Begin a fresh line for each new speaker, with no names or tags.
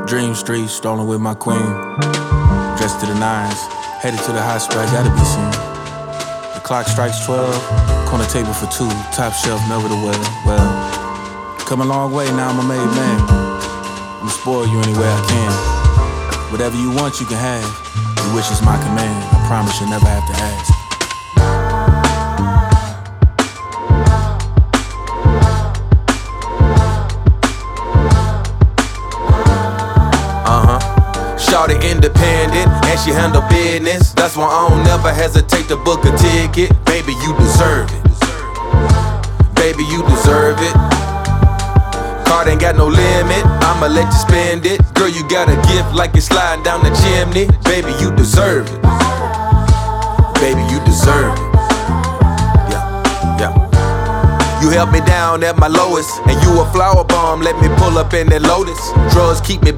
Dream Street, strolling with my queen. Dressed to the nines, headed to the hot spot, gotta be seen. The clock strikes 12, corner table for two, top shelf, never the well. Come a long way, now I'm a made man. I'ma spoil you any way I can. Whatever you want, you can have. Your wish is my command. I promise you'll never have to ask.
Shawty independent, and she handle business. That's why I don't never hesitate to book a ticket. Baby, you deserve it. Baby, you deserve it. Card ain't got no limit, I'ma let you spend it. Girl, you got a gift like it's sliding down the chimney. Baby, you deserve it. Baby, you deserve it. Yeah. You held me down at my lowest, and you a flower bomb, let me pull up in that Lotus. Drugs keep me